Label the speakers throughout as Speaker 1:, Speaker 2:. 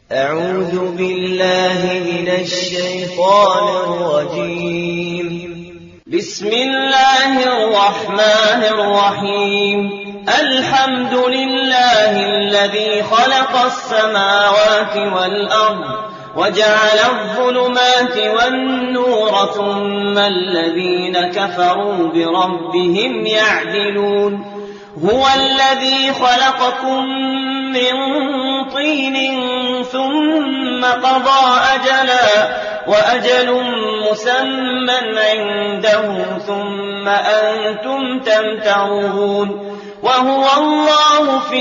Speaker 1: أعوذ بالله من الشيطان الرجيم. بسم الله الرحمن الرحيم. الحمد لله الذي خلق السماوات والأرض وجعل الظلمات والنور ثم الذين كفروا بربهم يعدلون. هو الذي خلقكم من طين ثم قضى أجلا وأجل مسمى عنده ثم أنتم تمترون. وهو الله في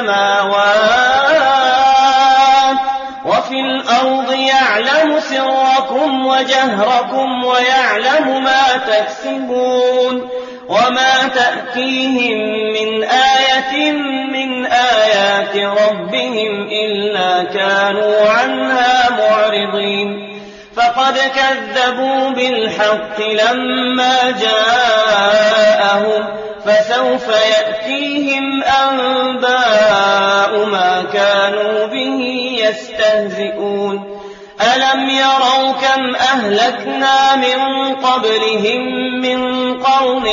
Speaker 1: السماوات وفي الأرض يعلم سركم وجهركم ويعلم ما تكسبون. وما تأتيهم من آية من آيات ربهم إلا كانوا عنها معرضين. فقد كذبوا بالحق لما جاءهم فسوف يأتيهم أنباء ما كانوا به يستهزئون. ألم يروا كم أهلكنا من قبلهم من قرن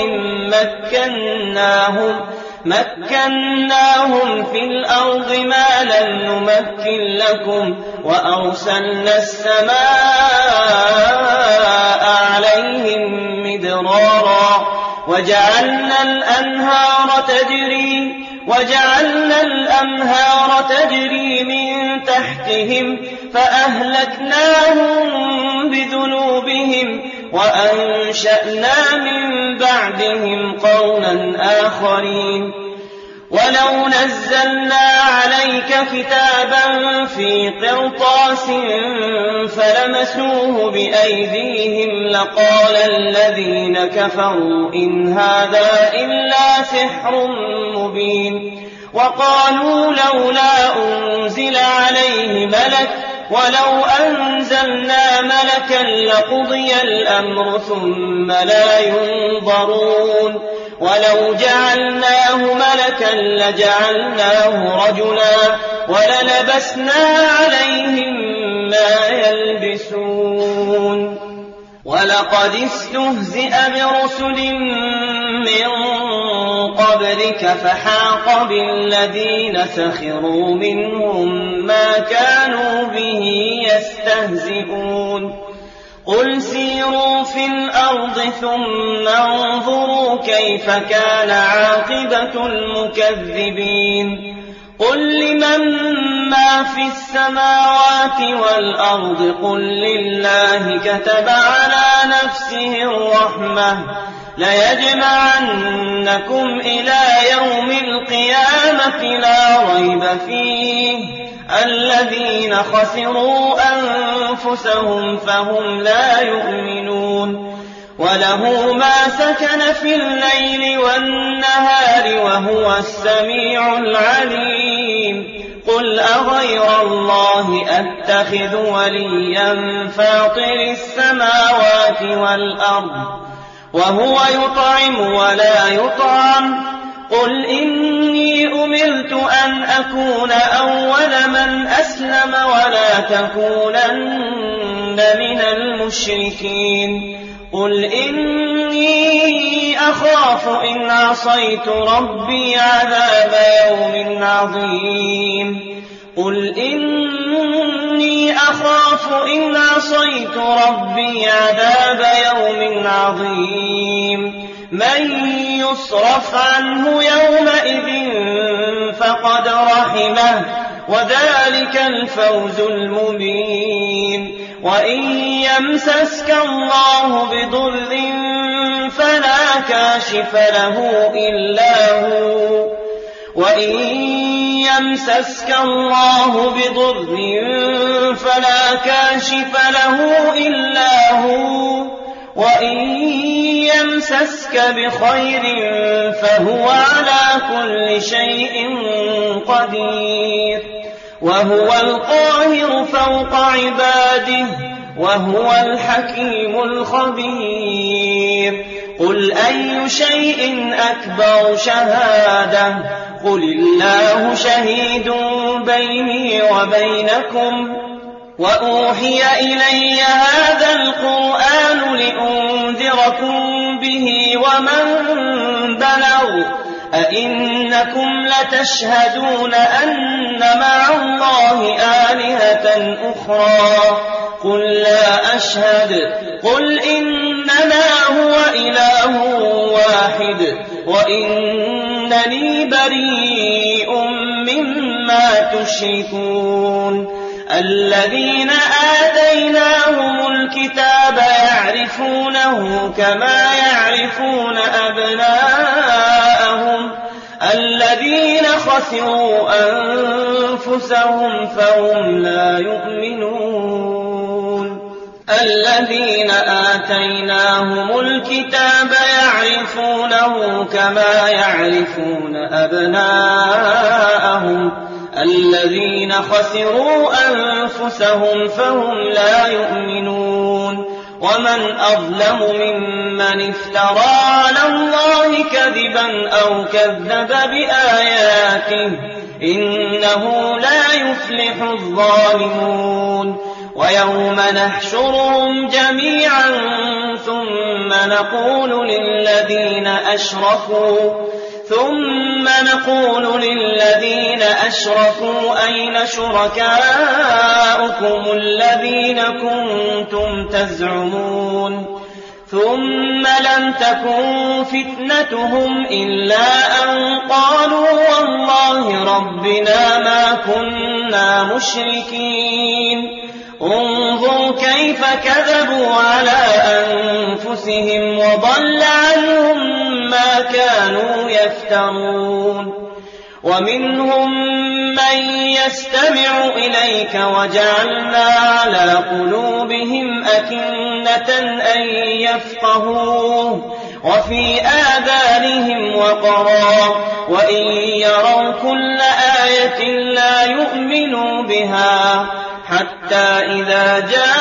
Speaker 1: مكناهم في الأرض ما لم نمكن لكم وأرسلنا السماء عليهم مدرارا وجعلنا الأنهار تجري من تحتهم فأهلكناهم بذنوبهم وأنشأنا من بعدهم قرنا آخرين. ولو نزلنا عليك كتابا في قرطاس فلمسوه بأيديهم لقال الذين كفروا إن هذا إلا سحر مبين. وقالوا لولا أنزل عليه ملك ولو أنزلنا ملكا لقضي الأمر ثم لا ينظرون. ولو جعلناه ملكا لجعلناه رجلا وللبسنا عليهم ما يلبسون. ولقد استهزئ برسل من قبلك فحاق بالذين سخروا منهم ما كانوا به يستهزئون. قل سيروا في الأرض ثم انظروا كيف كان عاقبة المكذبين. قل لمن ما في السماوات والأرض قل لله كتب على نفسه الرحمة ليجمعنكم إلى يوم القيامة لا ريب فيه الذين خسروا أنفسهم فهم لا يؤمنون. وله ما سكن في الليل والنهار وهو السميع العليم. قل أغير الله أتخذ وليا فاطر السماوات والأرض وهو يطعم ولا يطعم. قل إني أمرت أن أكون أول من أسلم ولا تكونن من المشركين. قل إني أخاف إن عصيت ربي عذاب يوم عظيم. قل إني أخاف إن عصيت ربي عذاب يوم عظيم. من يصرف عنه يومئذ فقد رحمه وذلك الفوز المبين. وإن يمسسك الله بضر فلا كاشف له إلا هو وإن يمسسك الله بضر فلا كاشف له إلا هو وإن يمسسك بخير فهو على كل شيء قدير. وهو القاهر فوق عباده وهو الحكيم الخبير. قل أي شيء أكبر شهادة قل الله شهيد بيني وبينكم وأوحي إلي هذا القرآن لأنذركم به ومن بلغ أئنكم لتشهدون أن مع الله آلهة أخرى قل لا أشهد قل إنما هو إله واحد وإنني بريء مما تشركون الذين آتيناهم الكتاب يعرفونه كما يعرفون أبناءهم الذين خسروا أنفسهم فهم لا يؤمنون الذين آتيناهم الكتاب يعرفونه كما يعرفون أبناءهم الذين خسروا أنفسهم فهم لا يؤمنون ومن أظلم ممن افترى على الله كذبا أو كذب بآياته إنه لا يفلح الظالمون ويوم نحشرهم جميعا ثم نقول للذين أشركوا أين شركاؤكم الذين كنتم تزعمون ثم لم تكن فتنتهم إلا أن قالوا والله ربنا ما كنا مشركين انظر كيف كذبوا على أنفسهم وضل عنهم ما كانوا يفترون ومنهم من يستمع إليك وجعلنا على قلوبهم أكنة أن يفقهوه وفي آذانهم وقرا وإن يروا كل آية لا يؤمنوا بها حتى إذا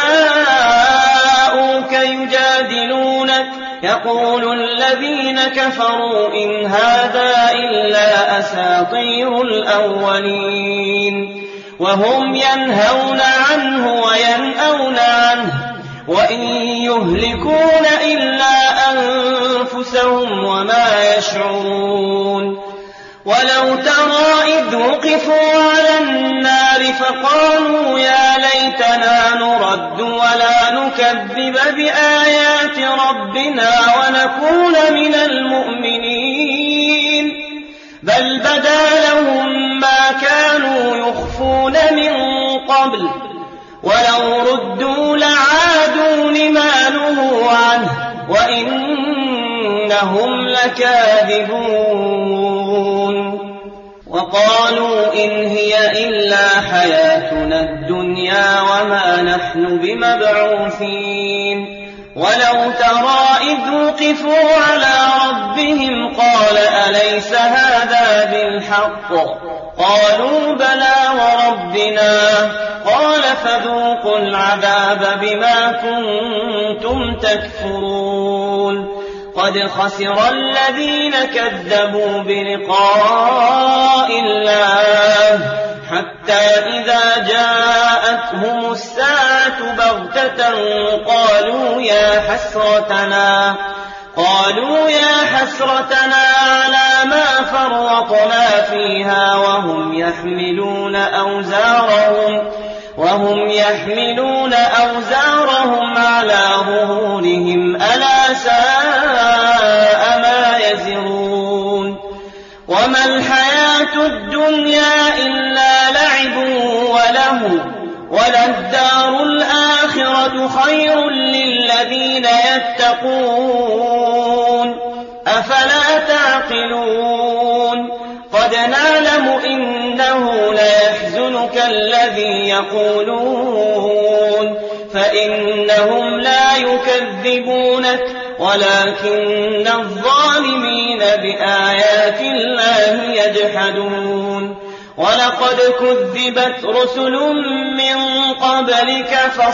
Speaker 1: جاءوك يجادلونك يقول الذين كفروا إن هذا إلا أساطير الأولين وهم ينهون عنه وينأون عنه وإن يهلكون إلا أنفسهم وما يشعرون ولو ترى إذ وقفوا على النار فقالوا يا ليتنا نرد ولا نكذب بآيات ربنا ونكون من المؤمنين بل بدا لهم ما كانوا يخفون من قبل ولو ردوا لعادوا لما نهوا عنه وإنهم لكاذبون وقالوا إن هي إلا حياتنا الدنيا وما نحن بمبعوثين ولو ترى إذ وقفوا على ربهم قال أليس هذا بالحق قالوا بلى وربنا قال فذوقوا العذاب بما كنتم تكفرون قد خسر الذين كذبوا بلقاء الله حتى إذا جاءتهم الساعة بغتة قالوا يا حسرتنا على ما فرطنا فيها وهم يحملون أوزارهم على ظهورهم ألا ساء ما يزرون وما الحياة الدنيا إلا لعب وله وللدار الآخرة خير للذين يتقون أفلا تعقلون قد نعلم إنه ليحزنك الذي يقولون فإنهم لا يكذبونك ولكن الظالمين بآيات الله يجحدون ولقد كذبت رسل من قبلك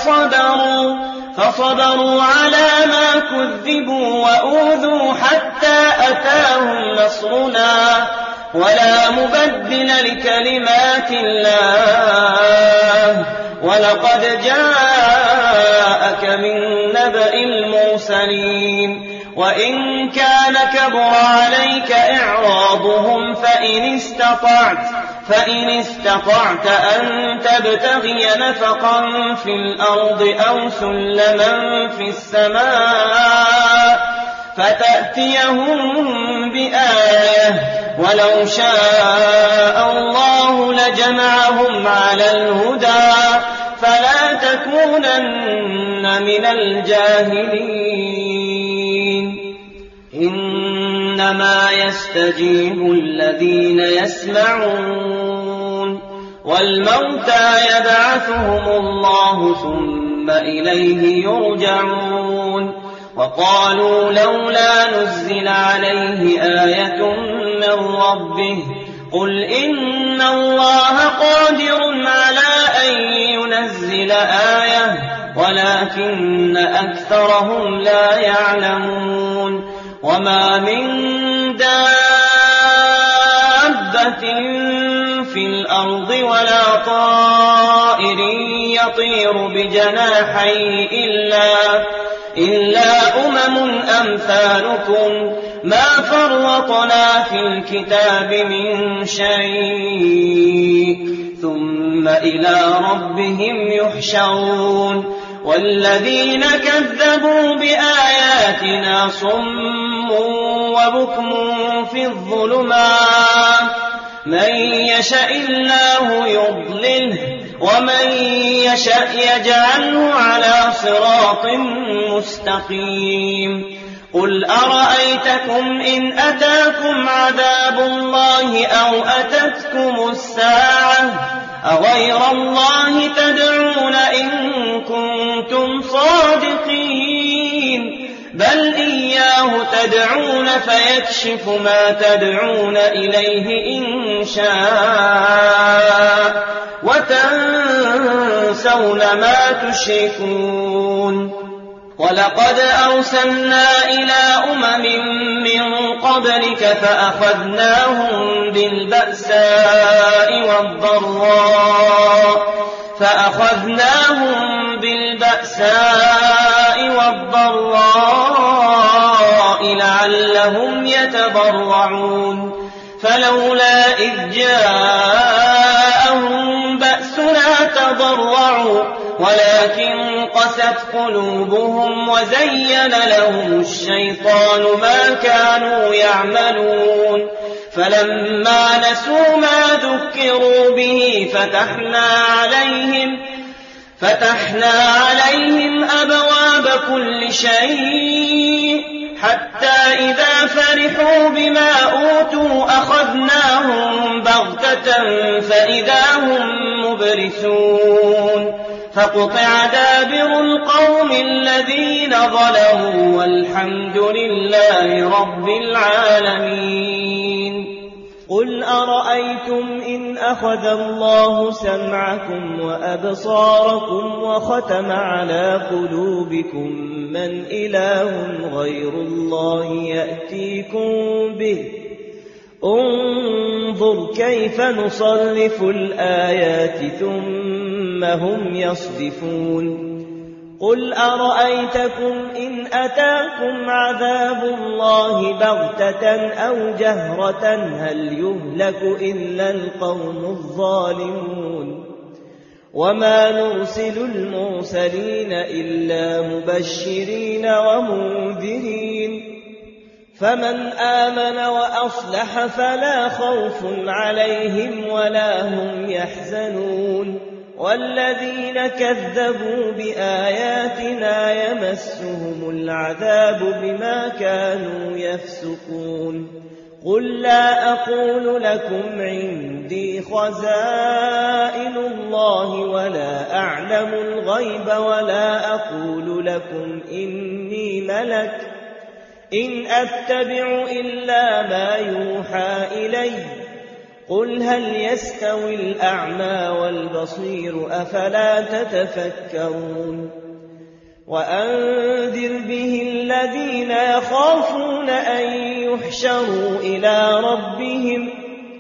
Speaker 1: فصبروا على ما كذبوا وأوذوا حتى أتاهم نصرنا ولا مبدل لكلمات الله ولقد جاءك من نبأ المرسلين وإن كان كبر عليك إعراضهم فإن استطعت أن تبتغي نفقا في الأرض أو سلما في السماء فتأتيهم بآية ولو شاء الله لجمعهم على الهدى فلا تكونن من الجاهلين إنما يستجيب الذين يسمعون والموتى يبعثهم الله ثم إليه يرجعون وقالوا لولا نزل عليه آية من ربه قل إن الله قادر على أن ينزل آية ولكن أكثرهم لا يعلمون وما من دابة في الأرض ولا طائر يطير بجناحيه إلا أمثالكم ما فرطنا في الكتاب من شيء ثم إلى ربهم يحشرون والذين كذبوا بآياتنا صم وبكم في الظلمات من يشاء الله يضلله ومن يشاء يجعله على صراط مستقيم قل أرأيتكم إن أتاكم عذاب الله أو أتتكم الساعة أغير الله تدعون إن كنتم صادقين بل إياه تدعون فيكشف ما تدعون إليه إن شاء وتنسون ما تشركون ولقد أرسلنا إلى من قبلك فأخذناهم بالبأساء والضراء لعلهم يتضرعون فلولا إذ جاءهم بأسنا تضرعوا ولكن قست قلوبهم وزين لهم الشيطان ما كانوا يعملون فلما نسوا ما ذكروا به فتحنا عليهم أبواب كل شيء حتى إذا فرحوا بما أوتوا أخذناهم بغتة فإذا هم مبلسون فقطع دابر القوم الذين ظلموا والحمد لله رب العالمين قل أرأيتم إن أخذ الله سمعكم وأبصاركم وختم على قلوبكم من إله غير الله يأتيكم به انظر كيف نصرف الآيات ثم هم يصدفون قل أرأيتكم إن أتاكم عذاب الله بغتة أو جهرة هل يهلك إلا القوم الظالمون وما نرسل المرسلين إلا مبشرين ومنذرين فمن آمن وأصلح فلا خوف عليهم ولا هم يحزنون والذين كذبوا بآياتنا يمسهم العذاب بما كانوا يفسقون قل لا أقول لكم عندي خزائن الله ولا أعلم الغيب ولا أقول لكم إني ملك إن أتبع إلا ما يوحى إلي قل هل يستوي الأعمى والبصير أفلا تتفكرون وأنذر به الذين يخافون أن يحشروا إلى ربهم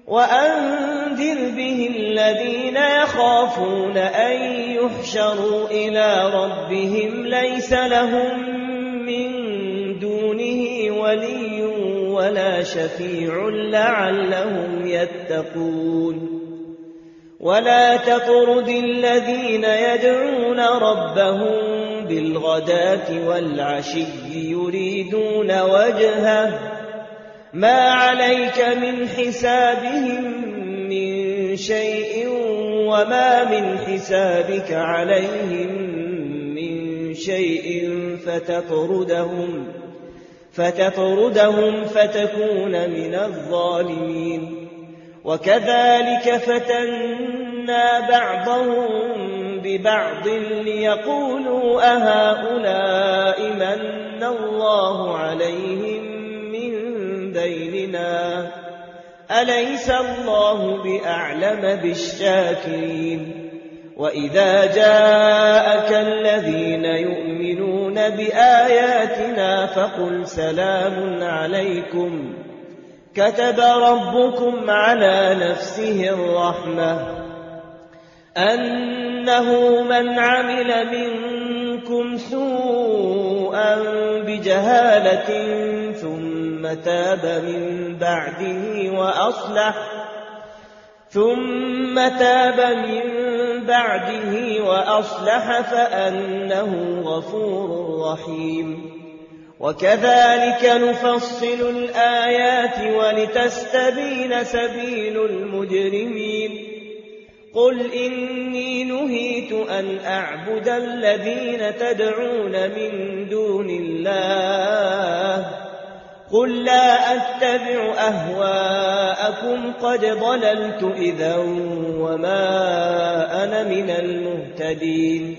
Speaker 1: وأنذر به الذين يخافون أن يحشروا إلى ربهم ليس لهم من دونه ولي ولا شفيع لعلهم يتقون ولا تطرد الذين يدعون ربهم بالغداة والعشي يريدون وجهه ما عليك من حسابهم من شيء وما من حسابك عليهم من شيء فتطردهم فتكون من الظالمين وكذلك فتنا بعضهم ببعض ليقولوا أهؤلاء من الله عليهم من بيننا أليس الله بأعلم بالشاكرين وإذا جاءك الذين يؤمنون بآياتنا فقل سلام عليكم كتب ربكم على نفسه الرحمة أنه من عمل منكم سوءا بجهالة ثم تاب من بعده وأصلح فأنه غفور رحيم وكذلك نفصل الآيات ولتستبين سبيل المجرمين قل إني نهيت أن أعبد الذين تدعون من دون الله قل لا أتبع أهواءكم قد ضللت إذا وما أنا من المهتدين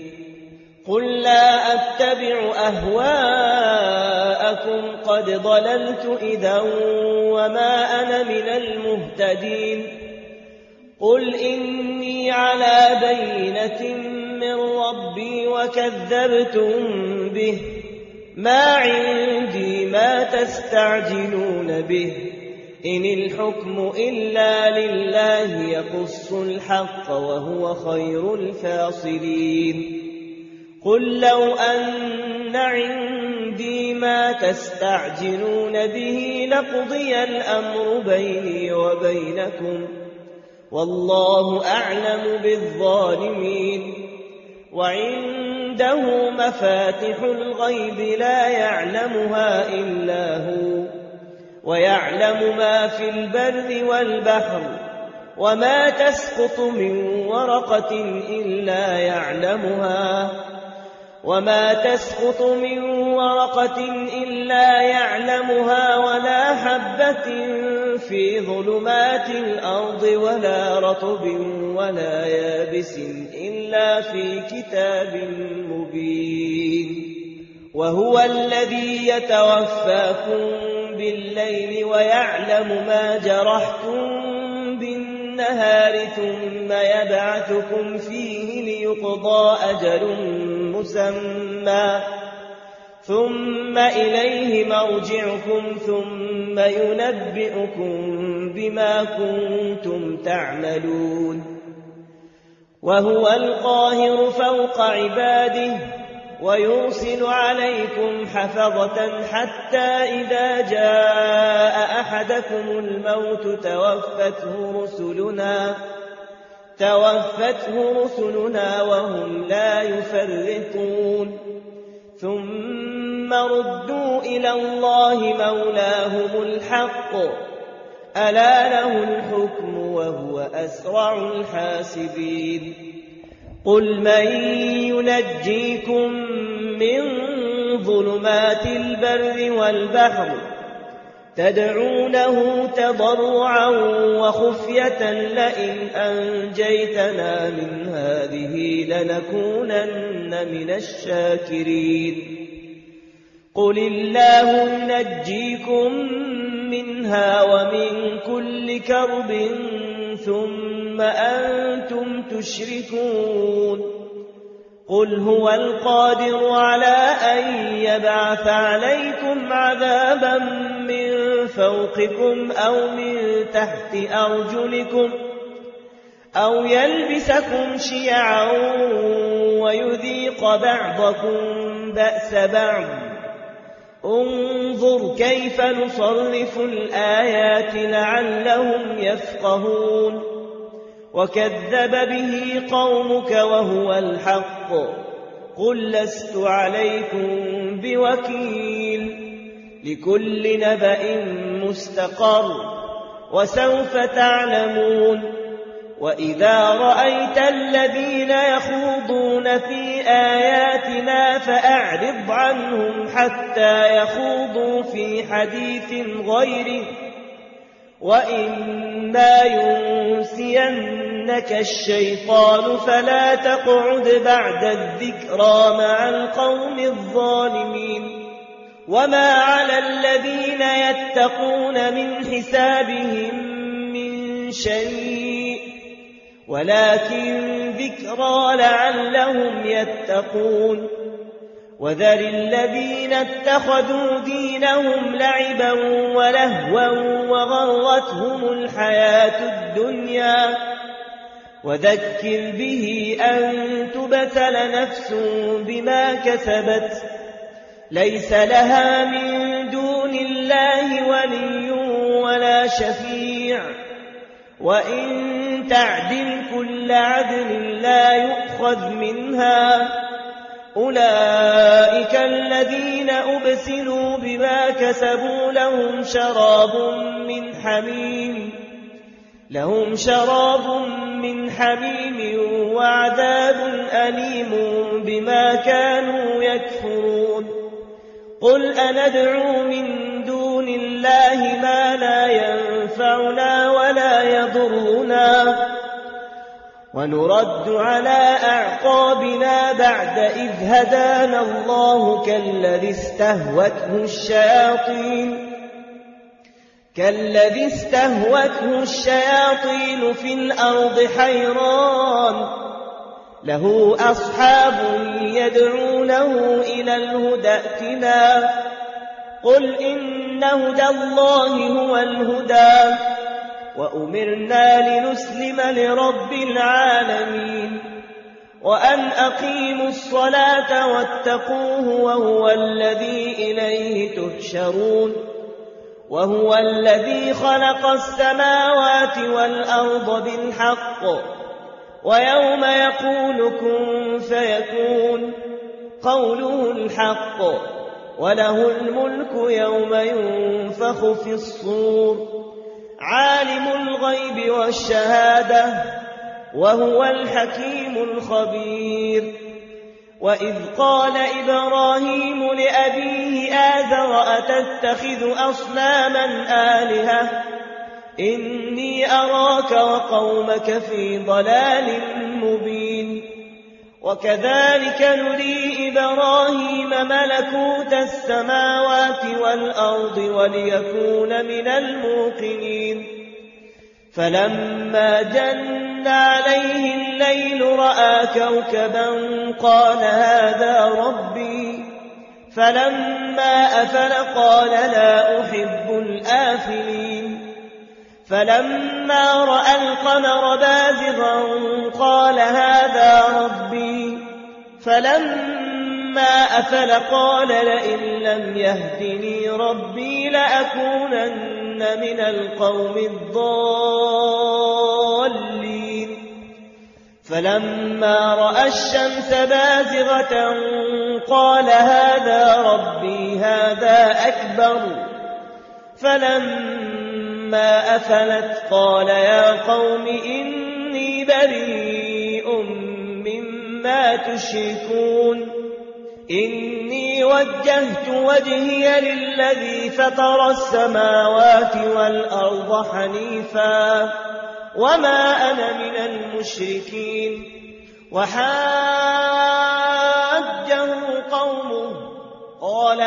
Speaker 1: قل إني على بينة من ربي وكذبتم به ما عندي ما تستعجلون به إن الحكم إلا لله يقص الحق وهو خير الفاصلين قل لو أن عندي ما تستعجلون به لقضي الأمر بيني وبينكم والله أعلم بالظالمين وعنده مفاتح الغيب لا يعلمها إلا هو ويعلم ما في البر والبحر وما تسقط من ورقة إلا يعلمها ولا حبة في ظلمات الأرض ولا رطب ولا يابس إلا في كتاب مبين وهو الذي يتوفاكم بالليل ويعلم ما جرحتم بالنهار ثم يبعثكم فيه ليقضى أجل مسمى ثم إليه مرجعكم ثم ينبئكم بما كنتم تعملون وهو القاهر فوق عباده ويرسل عليكم حفظة حتى إذا جاء أحدكم الموت توفته رسلنا وهم لا يفرطون ثم ردوا إلى الله مولاهم الحق ألا له الحكم وهو أسرع الحاسبين قل من ينجيكم من ظلمات البر والبحر تدعونه تضرعا وخفية لئن أنجيتنا من هذه لنكونن من الشاكرين قل الله ينجيكم منها ومن كل كرب ثم أنتم تشركون قل هو القادر على أن يبعث عليكم عذابا من فوقكم أو من تحت أرجلكم أو يلبسكم شيعا ويذيق بعضكم بأس بعض انظر كيف نصرف الآيات لعلهم يفقهون وكذب به قومك وهو الحق قل لست عليكم بوكيل لكل نبأ مستقر وسوف تعلمون وإذا رأيت الذين يخوضون في آياتنا فأعرض عنهم حتى يخوضوا في حديث غيره وإما ينسينك الشيطان فلا تقعد بعد الذكرى مع القوم الظالمين وما على الذين يتقون من حسابهم من شيء ولكن ذكرى لعلهم يتقون وذر الذين اتخذوا دينهم لعبا ولهوا وغرتهم الحياة الدنيا وذكر به أن تبتل نفس بما كسبت ليس لها من دون الله ولي ولا شفيع وإن تعدل كل عدل لا يؤخذ منها أولئك الذين أبسلوا بما كسبوا لهم شراب من حميم وعذاب أليم بما كانوا يكفرون قل أندعو من دون الله ما لا ينفعنا ولا يضرنا ونرد على أعقابنا بعد إذ هدانا الله كالذي استهوته الشياطين في الأرض حيران له أصحاب يدعونه إلى الهدى ائتنا قل إن هدى الله هو الهدى وأمرنا لنسلم لرب العالمين وأن أقيموا الصلاة واتقوه وهو الذي إليه تحشرون وهو الذي خلق السماوات والأرض بالحق ويوم يقول كن فيكون قوله الحق وله الملك يوم ينفخ في الصور عالم الغيب والشهادة وهو الحكيم الخبير وإذ قال إبراهيم لأبيه آزر أتتخذ أصناما آلهة إني أراك وقومك في ضلال مبين وكذلك نري إبراهيم ملكوت السماوات والأرض وليكون من الموقنين فلما جن عليه الليل رأى كوكبا قال هذا ربي فلما أفل قال لا أحب الآفلين فلما رأى القمر بازغا قال هذا ربي فلما أفل قال لئن لم يهدني ربي لأكونن من القوم الضالين فلما رأى الشمس بازغة قال هذا ربي هذا أكبر فلما أفلت قال يا قوم إني بريء مما تشركون إني وجهت وجهي للذي فطر السماوات والأرض حنيفا وما أنا من المشركين وحاجه قومه قال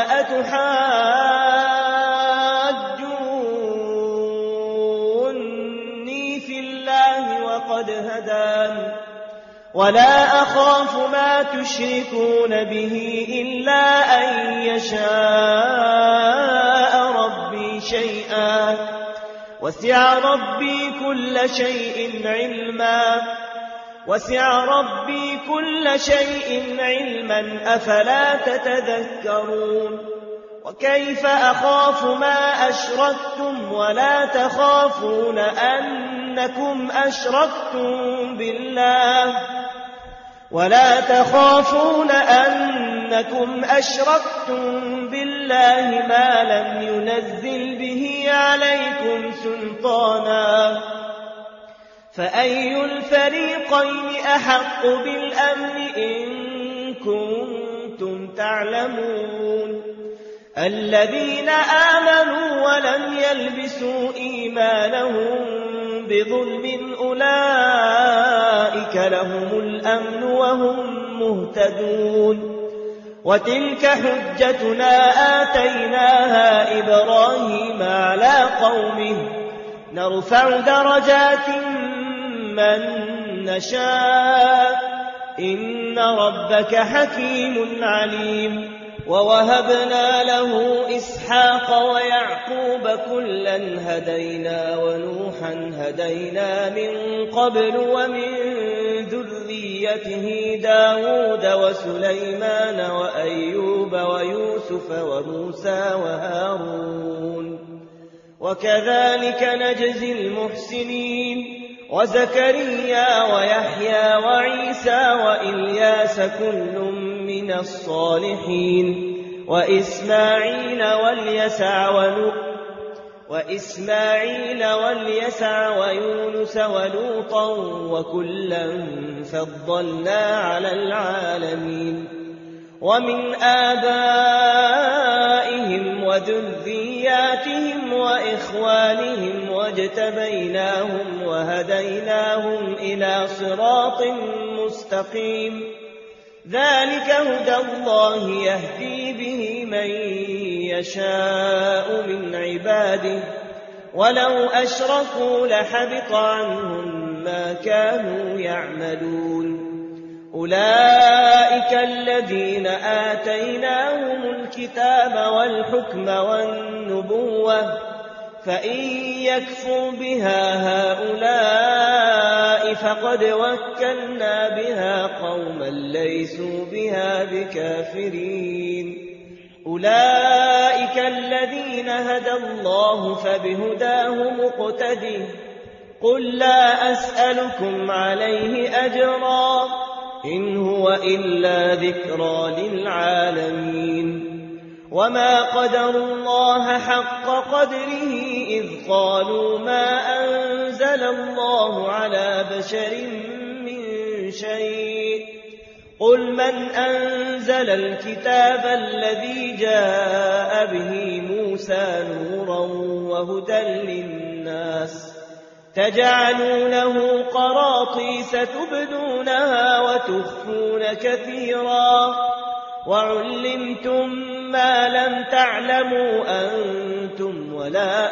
Speaker 1: أتحاجوني في الله وقد هدان ولا أخاف ما تشركون به إلا أن يشاء ربي شيئا وسع ربي كل شيء علما أفلا تتذكرون وكيف أخاف ما أشركتم ولا تخافون أنكم أشركتم بالله ما لم ينزل به عليكم سلطانا فأي الفريقين أحق بالأمن إن كنتم تعلمون الذين آمنوا ولم يلبسوا إيمانهم بظلم أولئك لهم الأمن وهم مهتدون وتلك حجتنا آتيناها إبراهيم على قومه نرفع درجات من نشاء إن ربك حكيم عليم ووهبنا له إسحاق ويعقوب كلا هدينا ونوحا هدينا من قبل ومن ذريته داود وسليمان وأيوب ويوسف وموسى وهارون وكذلك نجزي المحسنين وزكريا ويحيى وعيسى وإلياس كل من الصالحين وإسماعيل واليسع ويونس ولوطا وكلا فضلنا على العالمين ومن آبائهم وذرياتهم وإخوانهم واجتبيناهم وهديناهم إلى صراط مستقيم ذلك هدى الله يهدي به من يشاء من عباده ولو أشركوا لحبط عنهم ما كانوا يعملون أولئك الذين آتيناهم الكتاب والحكم والنبوة فإن يكفر بها هؤلاء فقد وكلنا بها قوما ليسوا بها بكافرين أولئك الذين هدى الله فبهداه مقتده قل لا أسألكم عليه أجرا إن هو إلا ذكرى للعالمين وما قدروا الله حق قدره إذ قالوا ما أنزل الله على بشر من شيء قل من أنزل الكتاب الذي جاء به موسى نورا وهدى للناس تجعلونه قراطيس تبدونها وتخفون كثيرا وعلمتم ما لم تعلموا أنتم ولا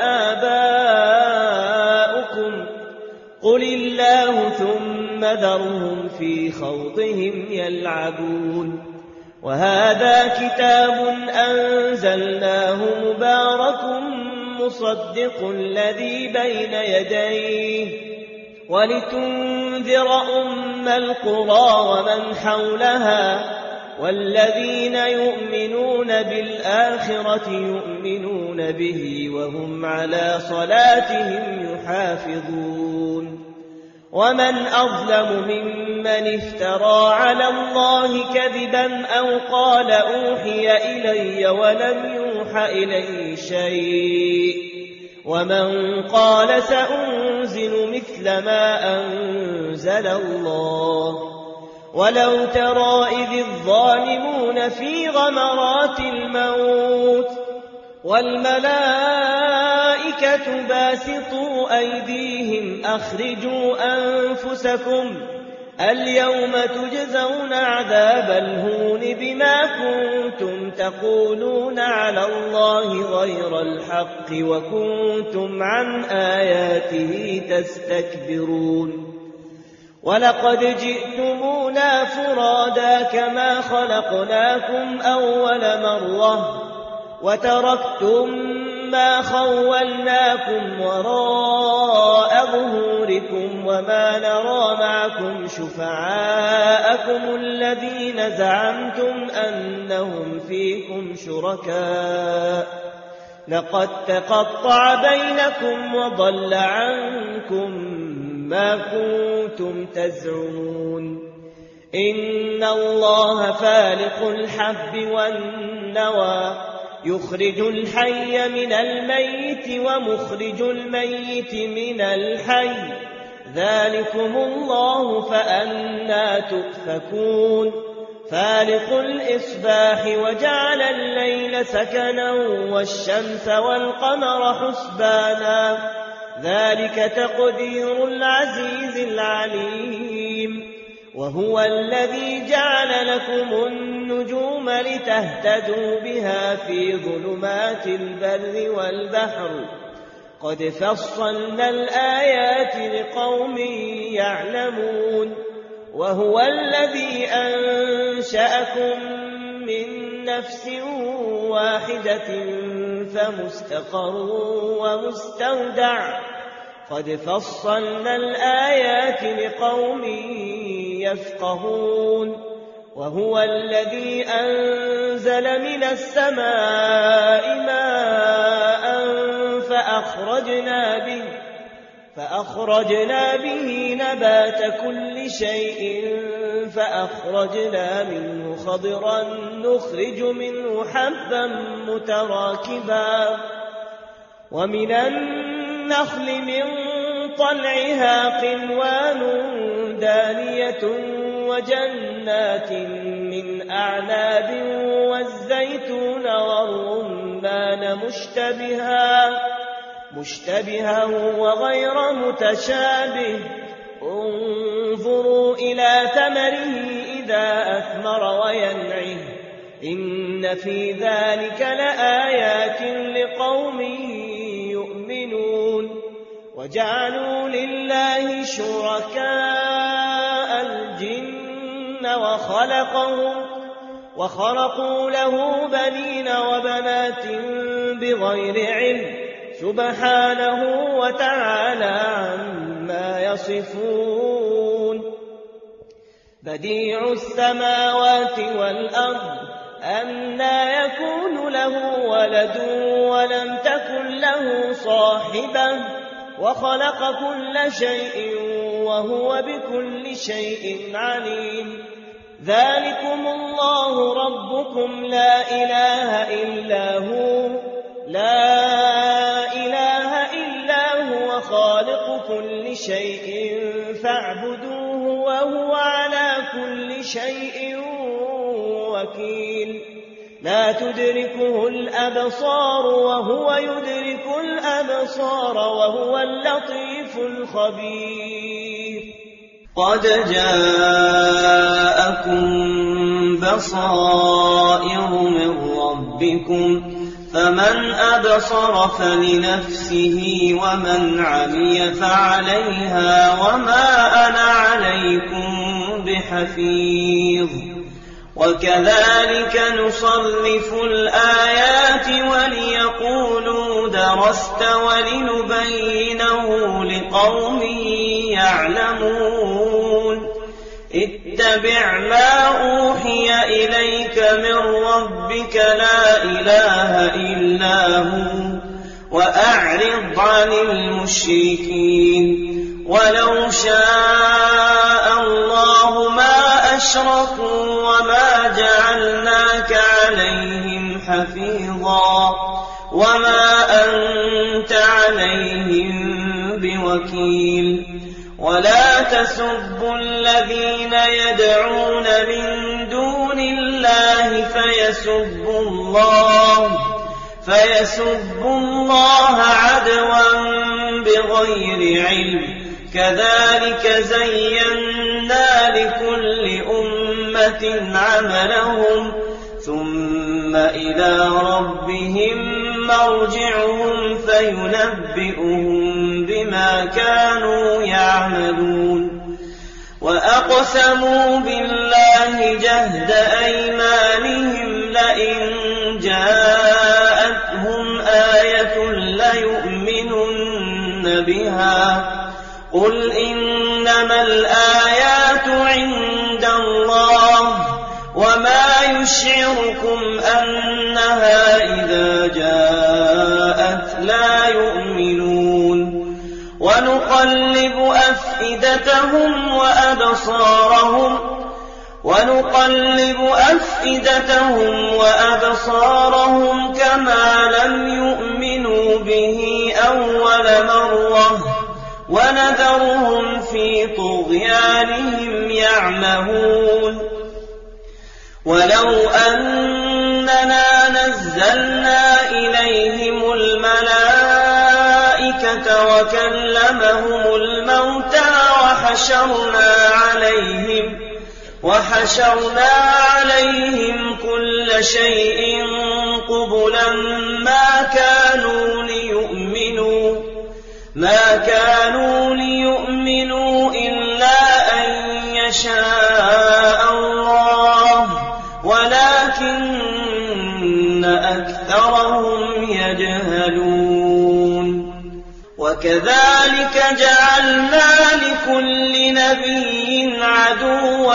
Speaker 1: آباؤكم قل الله ثم ذرهم في خوضهم يلعبون وهذا كتاب أنزلناه مبارك مصدق الذي بين يديه ولتنذر أم القرى ومن حولها والذين يؤمنون بالآخرة يؤمنون به وهم على صلاتهم يحافظون ومن أظلم ممن افترى على الله كذبا أو قال أوحي إلي ولم يوح إليه شيء ومن قال سأنزل مثل ما أنزل الله ولو ترى إذ الظالمون في غمرات الموت والملائكة باسطوا أيديهم أخرجوا أنفسكم اليوم تجزون عذاب الهون بما كنتم تقولون على الله غير الحق وكنتم عن آياته تستكبرون ولقد جئتمونا فرادا كما خلقناكم أول مرة وتركتم ما خولناكم وراء ظهوركم وما نرى معكم شفعاءكم الذين زعمتم أنهم فيكم شركاء لقد تقطع بينكم وضل عنكم ما كنتم تزعمون إن الله فالق الحب والنوى يخرج الحي من الميت ومخرج الميت من الحي ذلكم الله فأنى تؤفكون فالق الإصباح وجعل الليل سكنا والشمس والقمر حسبانا ذلك تقدير العزيز العليم وهو الذي جعل لكم النجوم لتهتدوا بها في ظلمات البر والبحر قد فصلنا الآيات لقوم يعلمون وهو الذي أنشأكم من نفس واحدة فمستقر ومستودع قد فصلنا الآيات لقوم يفقهون وهو الذي أنزل من السماء ماء فأخرجنا به نبات كل شيء فأخرجنا منه خضرا نخرج منه حبا متراكبا ومن النخل من طلعها قنوان دانية وجنات من أعناب والزيتون والرمان مشتبها وغير متشابه انظروا إلى ثمره إذا أثمر وينعه إن في ذلك لآيات لقوم يؤمنون وجعلوا لله شركاء الجن وخلقوا له بنين وبنات بغير علم سبحانه وتعالى عما يصفون بديع السماوات والأرض أنى يكون له ولد ولم تكن له صاحبة وخلق كل شيء وهو بكل شيء عليم ذلكم الله ربكم لا إله إلا هو خالق كل شيء فاعبدوه وهو على كل شيء وكيل لا تدركه الأبصار وهو يدرك الأبصار وهو اللطيف الخبير
Speaker 2: قد جاءكم بصائر من ربكم فمن أبصر فلنفسه ومن عمي فعليها وما أنا عليكم بحفيظ وكذلك نصرف الآيات وليقولوا درست ولنبينه لقوم يعلمون اتبع ما أوحي إليك من ربك لا إله إلا هو وأعرض عن المشركين ولو شاء الله ما أشركوا وما جعلناك عليهم حفيظا وما أنت عليهم بوكيل ولا تسبوا الذين يدعون من دون الله فيسبوا الله عدوا بغير علم كذلك زينا لكل أمة عملهم ثم إلى ربهم مرجعهم فينبئهم بما كانوا يعملون وأقسموا بالله جهد أيمانهم لئن جاءتهم آية ليؤمنن بها قل إنما الآيات عند الله وما يشعركم أنها إذا جاءت لا يؤمنون ونقلب أفئدتهم وأبصارهم كما لم يؤمنوا به أول مرة ونذرهم في طغيانهم يعمهون ولو أننا نزلنا إليهم الملائكة وكلمهم الموتى وحشرنا عليهم كل شيء قبلا ما كانوا ليؤمنوا إلا أن يشاء الله ولكن أكثرهم يجهلون وكذلك جعلنا لكل نبي عدوا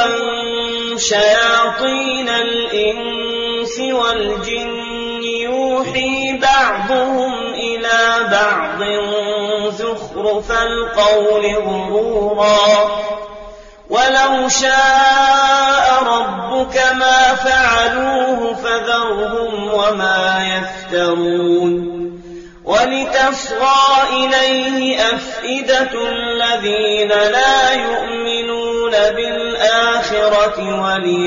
Speaker 2: شياطين الإنس والجن يوحي بعضهم إلى بعض زخرف القول غرورا ولو شاء ربك ما فعلوه فذرهم وما يفترون ولتصغى إليه أفئدة الذين لا يؤمنون بالآخرة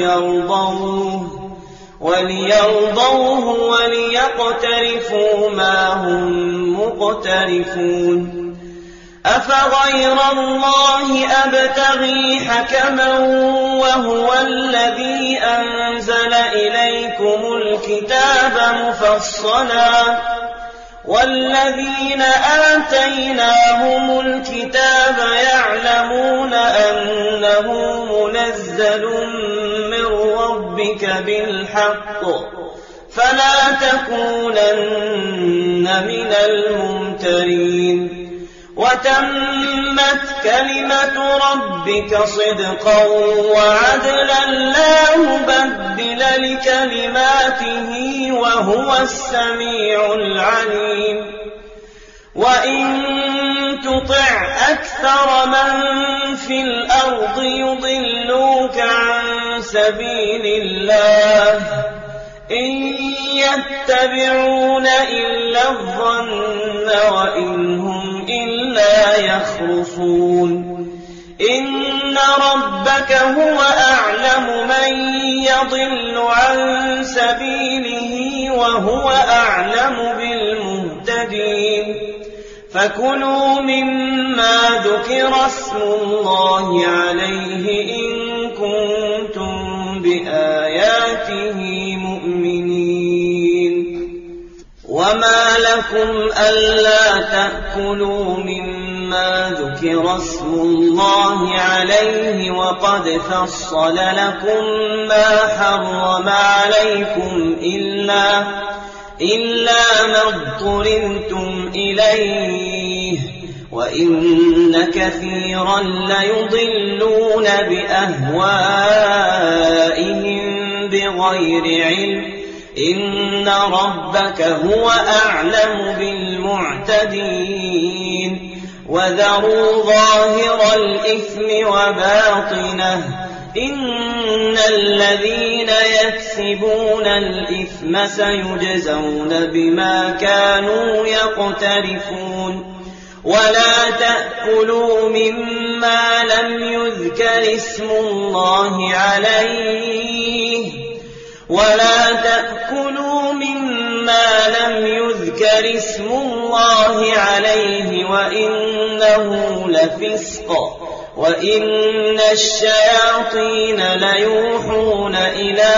Speaker 2: وليرضوه وليقترفوا ما هم مقترفون أفغير الله أبتغي حكما وهو الذي أنزل إليكم الكتاب مفصلا والذين آتيناهم الكتاب يعلمون أنه منزل من ربك بالحق فلا تكونن من الممترين وتمت كلمة ربك صدقا وعدلا لا مبدل لكلماته وهو السميع العليم وإن تطع أكثر من في الأرض يضلوك عن سبيل الله إن يتبعون إلا الظن وإن هم إلا يخرصون إن ربك هو أعلم من يضل عن سبيله وهو أعلم بالمهتدين فكلوا مما ذكر اسم الله عليه إن كنتم بآياته مؤمنين وما لكم ألا تأكلوا مما ذكر اسم الله عليه وقد فصل لكم ما حرم عليكم إلا ما اضطررتم إليه وإن كثيرا ليضلون بأهوائهم بغير علم إن ربك هو أعلم بالمعتدين وذروا ظاهر الإثم وباطنه إن الذين يكسبون الإثم سيجزون بما كانوا يقترفون ولا تأكلوا مما لم يذكر اسم الله عليه وإنه لفسق وإن الشياطين ليوحون إلى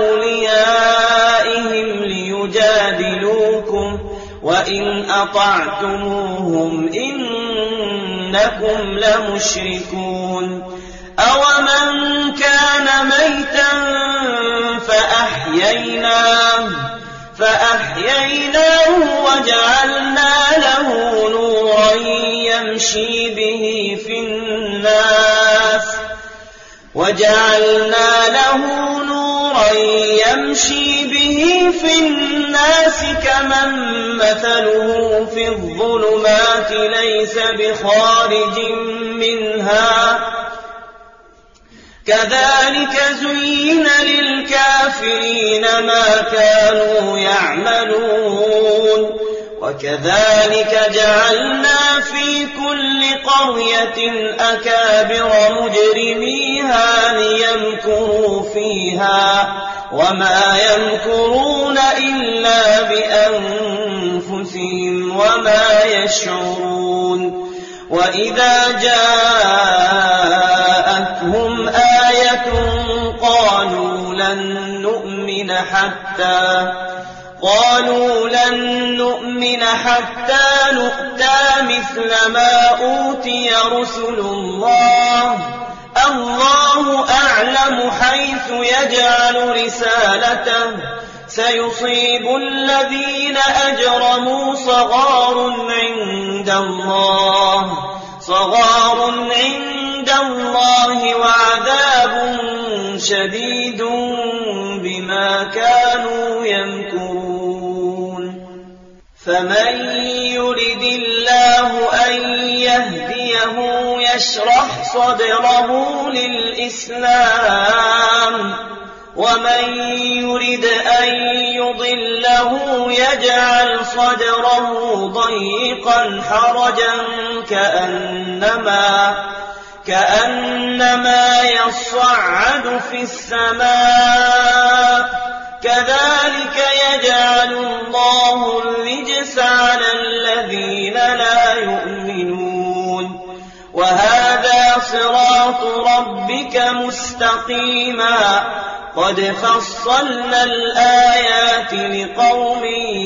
Speaker 2: أوليائهم ليجادلوكم وإن أطعتموهم إنكم لمشركون أومن كان ميتا فأحييناه وجعلنا له نورا يمشي به في الناس كمن مثله في الظلمات ليس بخارج منها كذلك زين للكافرين ما كانوا يعملون وكذلك جعلنا في كل قرية أكابر مجرميها ليمكروا فيها وما يمكرون إلا بأنفسهم وما يشعرون وإذا جاءتهم آية قالوا لن نؤمن حتى نؤتى مثل ما أوتي رسل الله أعلم حيث يجعل رسالته سيصيب الذين أجرموا صغار عند الله وعذاب شديد بما كانوا يمكرون فمن يرد الله أن يهديه يشرح صدره للإسلام ومن يرد أن يضله يجعل صدره ضيقا حرجا كأنما يصعد في السماء كذلك يجعل الله الرجس على الذين لا يؤمنون وهذا صراط ربك مستقيما قد فصلنا الآيات لقوم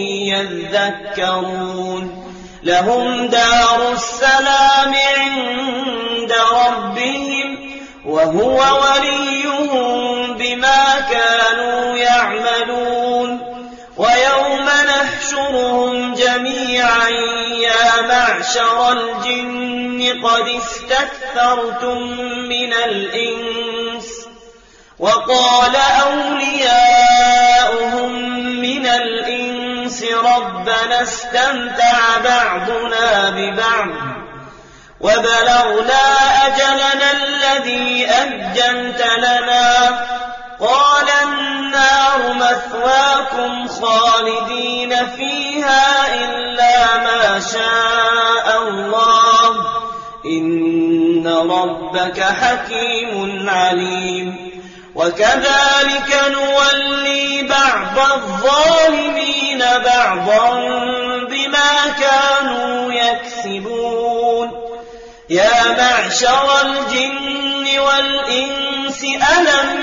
Speaker 2: يذكرون لهم دار السلام عند ربهم وهو وليهم بما كانوا يعملون ويوم نحشرهم جميعا يا معشر الجن قد استكثرتم من الإنس وقال أولياؤهم من الإنس ربنا استمتع بعضنا ببعض وبلغنا أجلنا الذي أجلت لنا قال النار مثواكم خالدين فيها إلا ما شاء الله إن ربك حكيم عليم وكذلك نولي بعض الظالمين بعضا بما كانوا يكسبون يا معشر الجن والإنس ألم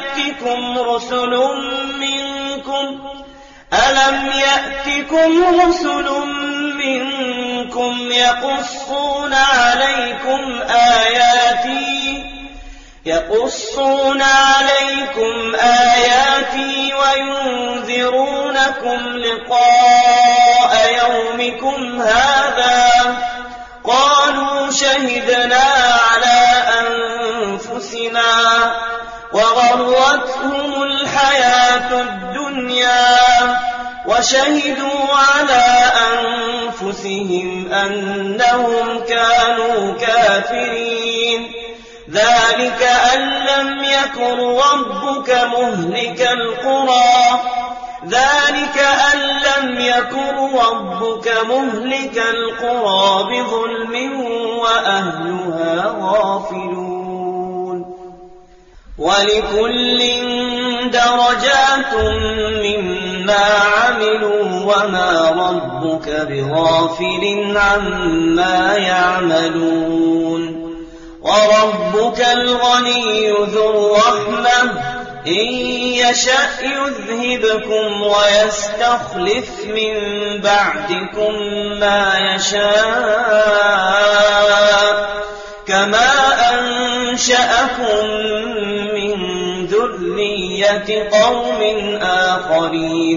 Speaker 2: يأتكم رسل منكم يقصون عليكم آياتي وينذرونكم لقاء يومكم هذا قالوا شهدنا على أنفسنا وغرتهم الحياة الدنيا وشهدوا على أنفسهم أنهم كانوا كافرين ذلك أن لم يكن ربك مهلك القرى بظلم وأهلها غافلون ولكل درجات مما عملوا وما ربك بغافل عما يعملون وربك الغني ذو الرحمة إن يشأ يذهبكم ويستخلف من بعدكم ما يشاء
Speaker 1: كما أنشأكم من ذرية قوم آخرين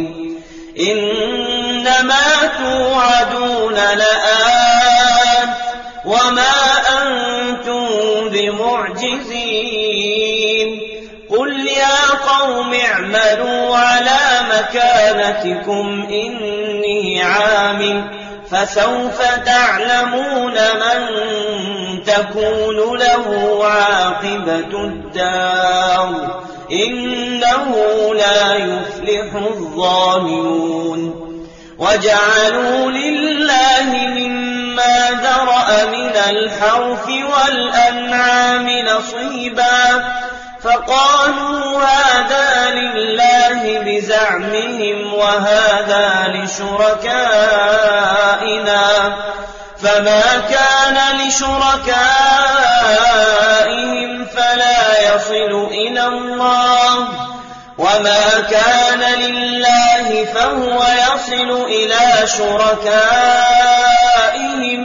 Speaker 1: إنما توعدون لآت وما أنتم بمعجزين قل يا قوم اعملوا على مكانتكم إني عامل فسوف تعلمون من تكون له عاقبة الدار إنه لا يفلح الظالمون وجعلوا لله مما ذرأ من الحرث والأنعام نصيبا فقالوا هذا لله بزعمهم وهذا لشركائنا فما كان لشركائهم فلا يصل إلى الله وما كان لله فهو يصل إلى شركائهم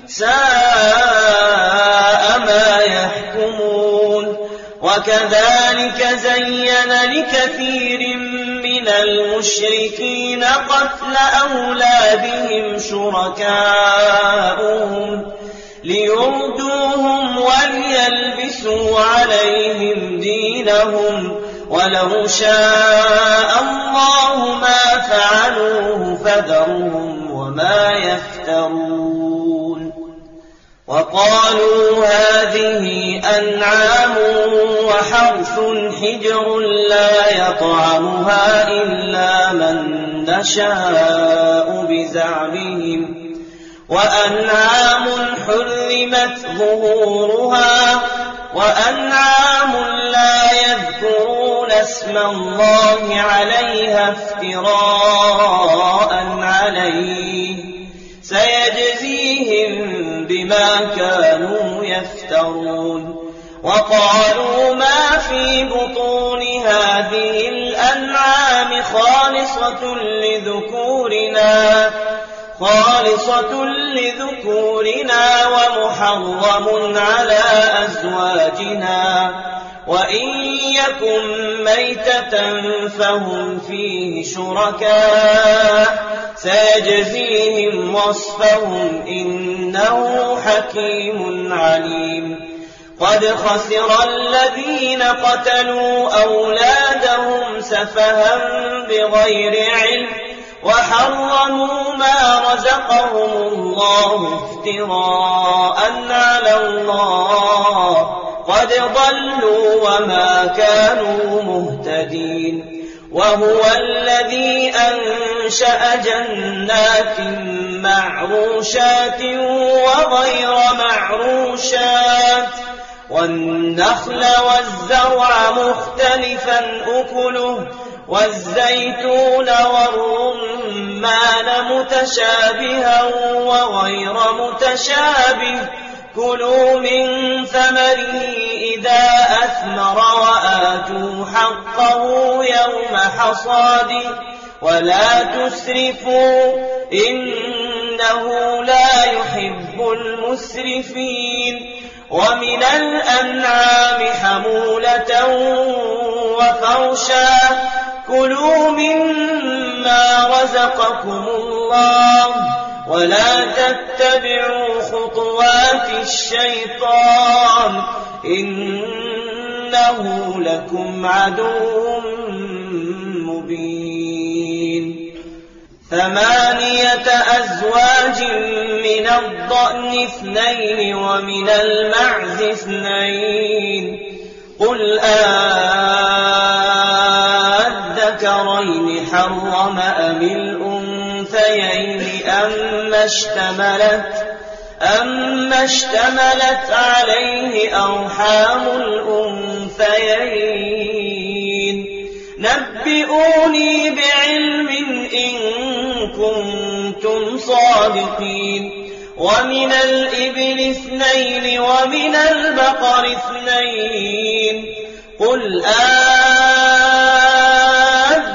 Speaker 1: ساء ما يحكمون وكذلك زين لكثير من المشركين قتل أولادهم شركاؤهم ليردوهم وليلبسوا عليهم دينهم ولو شاء الله ما فعلوه فذرهم وما يفترون وقالوا هذه أنعام وحرث حجر لا يطعمها إلا من نشاء بزعمهم وأنعام حرمت ظهورها وأنعام لا يذكرون اسم الله عليها افتراء عليه سيجزيهم بما كانوا يفترون وقالوا ما في بطون هذه الأنعام خالصة لذكورنا ومحرم على أزواجنا وإن يكن ميتة فهم فيه شركاء سيجزيهم وصفهم إنه حكيم عليم قد خسر الذين قتلوا أولادهم سفها بغير علم وحرموا ما رزقهم الله افتراء على الله قد ضلوا وما كانوا مهتدين وهو الذي أنشأ جنات معروشات وغير معروشات والنخل والزرع مختلفا أكله والزيتون والرمان متشابها وغير متشابه كلوا من ثمره إذا أثمر وآتوا حقه يوم حصاده ولا تسرفوا إنه لا يحب المسرفين ومن الأنعام حمولة وفرشا كلوا مما رزقكم الله ولا تتبعوا خطوات الشيطان إنه لكم عدو مبين 8 أزواج من الضأن 2 ومن المعز 2 قل الذكرين حرم أم الأنثيين أما اشتملت عليه أرحام الأنثيين نبئوني بعلم إن كنتم صادقين ومن الإبل 2 ومن البقر 2 قل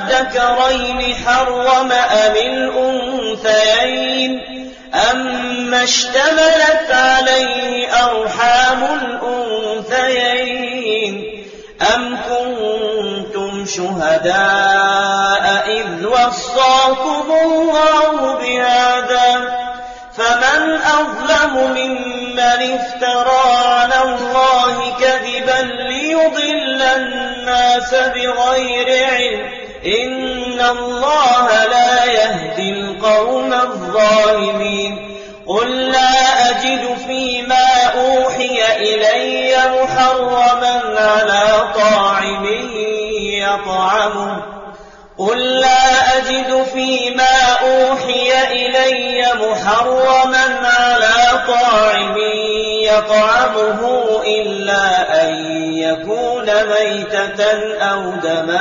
Speaker 1: الذكرين حرم أم الأنثيين أما ما اشتملت عليه أرحام الأنثيين أم كنتم شهداء إذ وصاكم الله بهذا فمن أظلم ممن افترى على الله كذبا ليضل الناس بغير علم إن الله لا يهدي القوم الظالمين قل لا أجد فيما أوحي إلي محرما على طاعم يطعمه قل لا أجد فيما أوحي إلي محرما على طاعم يطعمه إلا أن يكون ميتة أو دما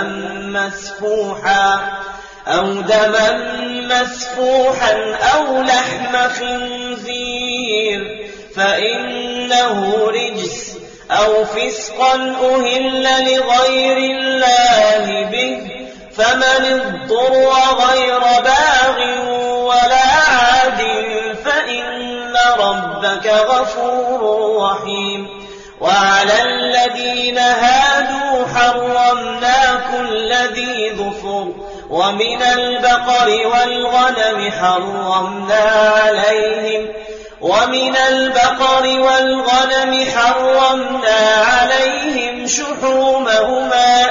Speaker 1: مسفوحا أو لحم خنزير فإنه رجس أو فسقا أهل لغير الله به فمن اضطر غير باغ ولا عاد فإن ربك غفور رحيم وعلى الذين هادوا حرمنا كل ذي ظفر ومن البقر والغنم حرمنا عليهم شحومهما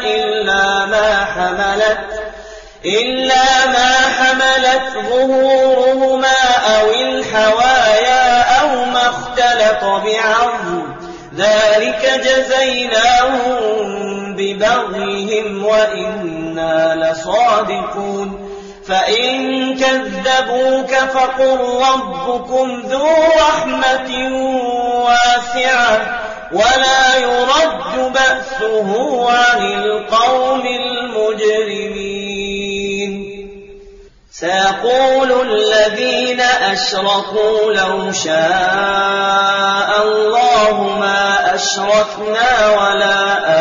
Speaker 1: إلا ما حملت ظهورهما أو الحوايا أو ما اختلط بعظم ذلك جزيناهم ببغيهم وإنا لصادقون فإن كذبوك فقل ربكم ذو رحمة واسعة ولا يرد بأسه عن القوم المجرمين سيقول الذين أشركوا لو شاء الله ما أشركنا ولا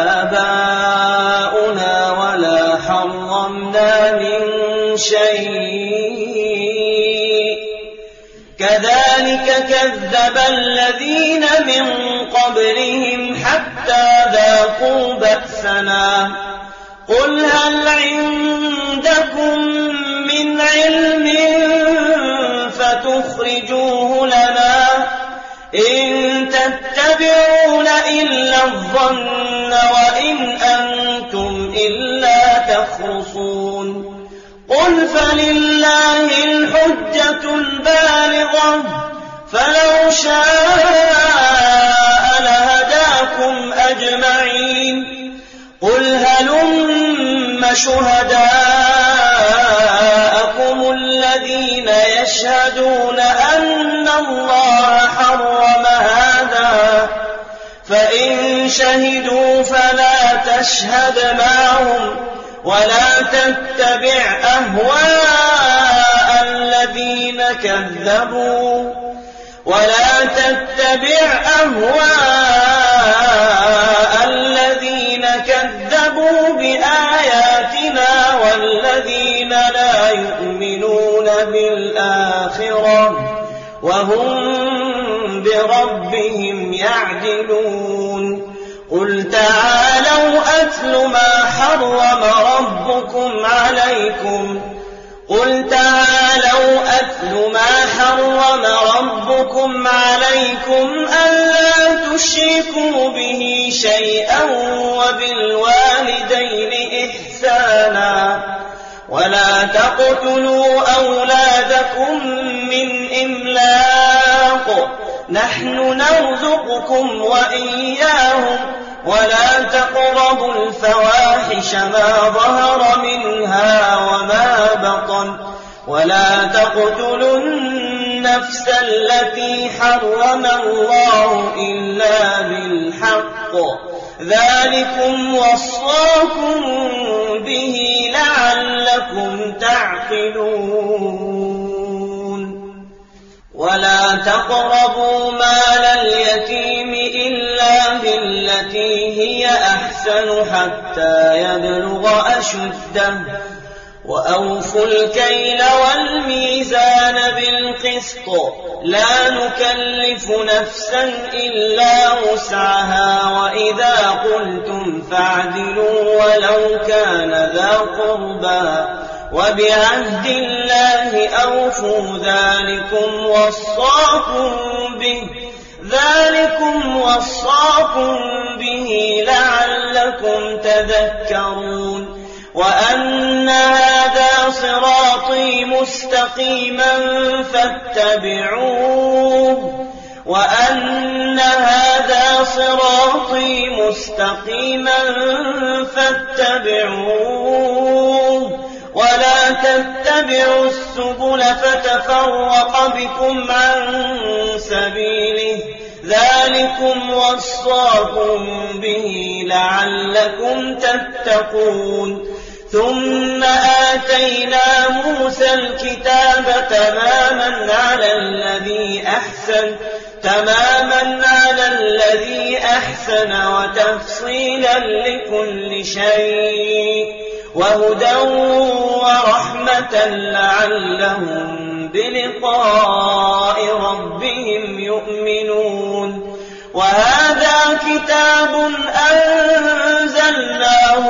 Speaker 1: آباؤنا ولا حرمنا من شيء كذلك كذب الذين من قبلهم حتى ذاقوا بأسنا قل هل عندكم من علم فتخرجوه لنا إن تتبعون إلا الظن وإن أنتم إلا تخرصون قل فلله الحجة البالغة فلو شاء لهداكم أجمعين قل هلم شهداءكم الذين يشهدون أن الله حرم هذا فإن شهدوا فلا تشهد معهم ولا تتبع أهواء الذين كذبوا بآياتنا والذين لا يؤمنون بالآخرة وهم بربهم يعدلون قل تعالوا أتل ما حرم ربكم عليكم ألا تشركوا به شيئا وبالوالدين إحسانا ولا تقتلوا أولادكم من إملاق نحن نرزقكم وإياهم ولا تقربوا الفواحش ما ظهر منها وما بطن ولا تقتلوا النفس التي حرم الله إلا بالحق ذلكم وصاكم به لعلكم تعقلون ولا تقربوا مال اليتيم إلا بالتي هي أحسن حتى يبلغ أشده وأوفوا الكيل والميزان بالقسط لا نكلف نفسا إلا وسعها وإذا قلتم فاعدلوا ولو كان ذا قربى وبعهد الله أوفوا ذلكم وصاكم به لعلكم تذكرون وأن هذا صراطي مستقيما فاتبعوه ولا تتبعوا السبل فتفرق بكم عن سبيله ذلكم وصاكم به لعلكم تتقون ثم آتينا موسى الكتاب تماما على الذي أحسن وتفصيلا لكل شيء وهدى ورحمة لعلهم بلقاء ربهم يؤمنون وهذا كتاب أنزلناه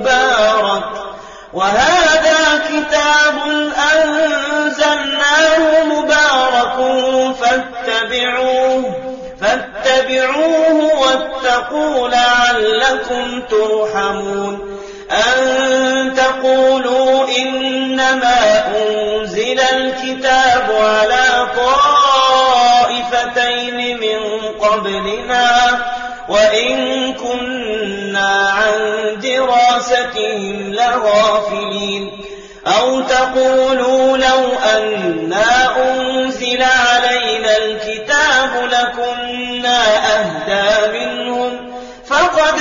Speaker 1: مبارك فاتبعوه واتقوا لعلكم ترحمون أن تقولوا إنما أنزل الكتاب على طائفتين من قبلنا وإن كنا عن دراستهم لغافلين أو تقولوا لو أنا أنزل علينا الكتاب لكنا أهدى منهم فقد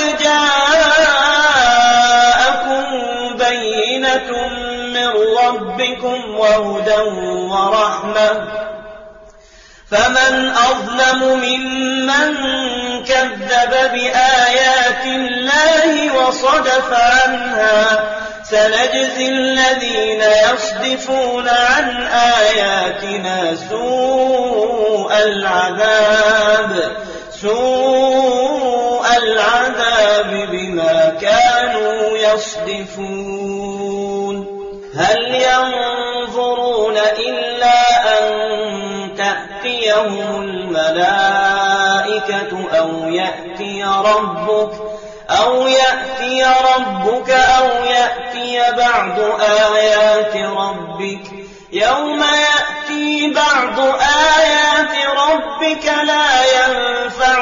Speaker 1: جاءكم بينة من ربكم وهدى ورحمة فمن أظلم ممن كذب بآيات الله وصدف عنها سنجزي الذين يصدفون عن آياتنا سوء العذاب بما كانوا يصدفون هل ينظرون إلا أن تأتيهم الملائكة أو يأتي ربك أو يأتي بعض آيات ربك يوم يأتي بعض آيات ربك لا ينفع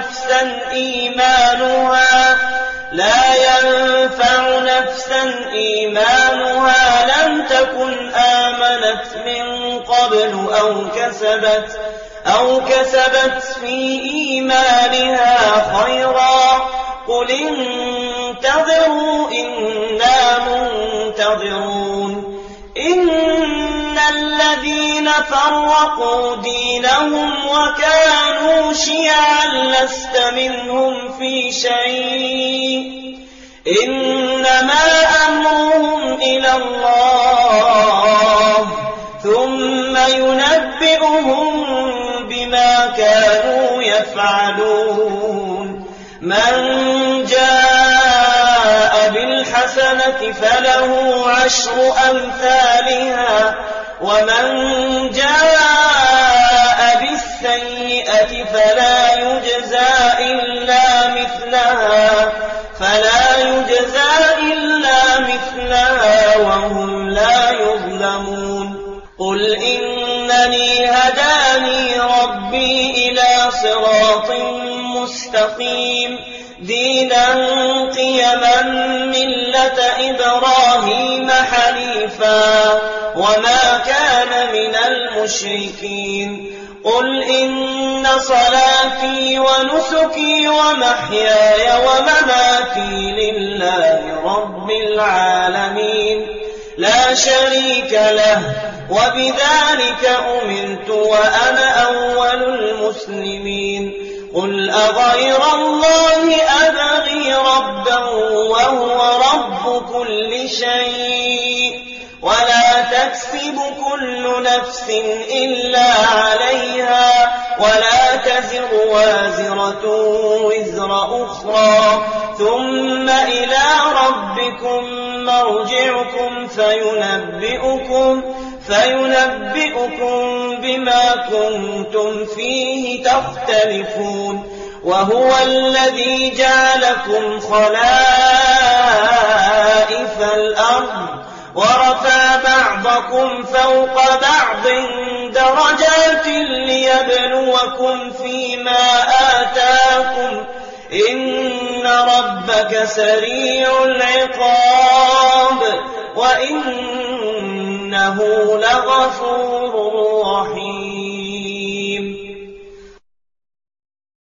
Speaker 1: نفسا إيمانها لم تكن آمنت من قبل أو كسبت في إيمانها خيرا قل انتظروا إنا منتظرون إن الذين فرقوا دينهم وكانوا شيعا لست منهم في شيء إنما أمرهم إلى الله ثم ينبئهم بما كانوا يفعلون من جاء بالحسنة فله 10 أمثالها ومن جاء بالسيئة فلا يجزى إلا مثلها وهم لا يظلمون قل إنني هداني ربي إلى صراط مستقيم دينا قيما ملة إبراهيم حنيفا وما كان من المشركين قل إن صلاتي ونسكي ومحياي ومماتي لله رب العالمين لا شريك له وبذلك أمرت وأنا أول المسلمين قل أغير الله أبغي ربا وهو رب كل شيء ولا تكسب كل نفس إلا عليها ولا تزر وازرة وزر أخرى ثم إلى ربكم مرجعكم فينبئكم بما كنتم فيه تختلفون وهو الذي جعلكم خلائف الأرض ورفع بعضكم فوق بعض درجات ليبلوكم فيما آتاكم إن ربك سريع العقاب وإنه لغفور رحيم